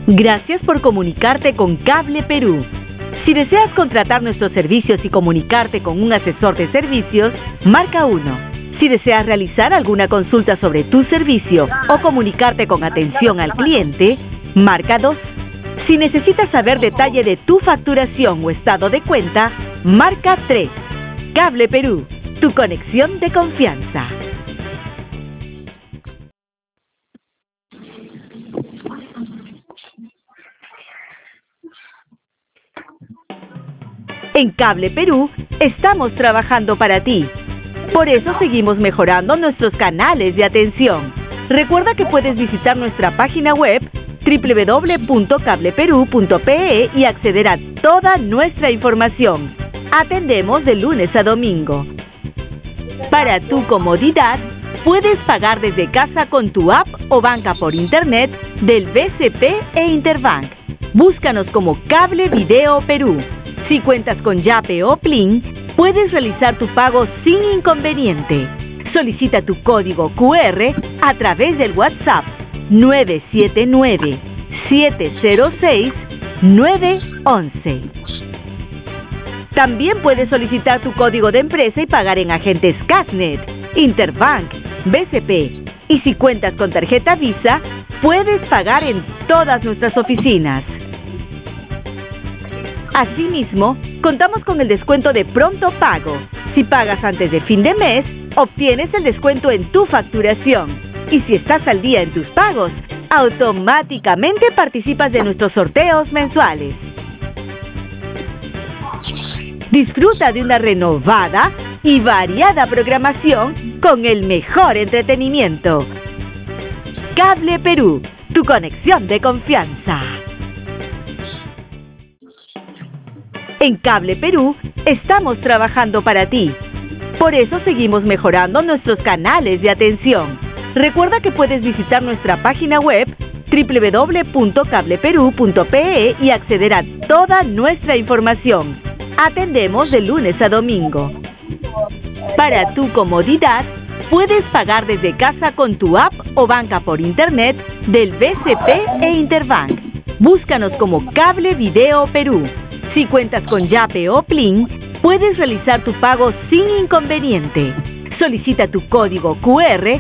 Gracias por comunicarte con Cable Perú. Si deseas contratar nuestros servicios y comunicarte con un asesor de servicios, marca 1. Si deseas realizar alguna consulta sobre tu servicio o comunicarte con atención al cliente, marca 2. Si necesitas saber detalle de tu facturación o estado de cuenta, marca 3. Cable Perú, tu conexión de confianza. En Cable Perú estamos trabajando para ti. Por eso seguimos mejorando nuestros canales de atención. Recuerda que puedes visitar nuestra página web www.cableperu.pe y acceder a toda nuestra información. Atendemos de lunes a domingo. Para tu comodidad, puedes pagar desde casa con tu app o banca por internet del BCP e Interbank. Búscanos como Cable Video Perú. Si cuentas con Yape o Plin, puedes realizar tu pago sin inconveniente. Solicita tu código QR a través del WhatsApp 979-706-911. También puedes solicitar tu código de empresa y pagar en agentes Casnet, Interbank, BCP. Y si cuentas con tarjeta Visa, puedes pagar en todas nuestras oficinas. Asimismo, contamos con el descuento de pronto pago. Si pagas antes de fin de mes, obtienes el descuento en tu facturación. Y si estás al día en tus pagos, automáticamente participas de nuestros sorteos mensuales. Disfruta de una renovada y variada programación con el mejor entretenimiento. Cable Perú, tu conexión de confianza. En Cable Perú estamos trabajando para ti. Por eso seguimos mejorando nuestros canales de atención. Recuerda que puedes visitar nuestra página web www.cableperu.pe y acceder a toda nuestra información. Atendemos de lunes a domingo. Para tu comodidad, puedes pagar desde casa con tu app o banca por internet del BCP e Interbank. Búscanos como Cable Video Perú. Si cuentas con Yape o Plin, puedes realizar tu pago sin inconveniente. Solicita tu código QR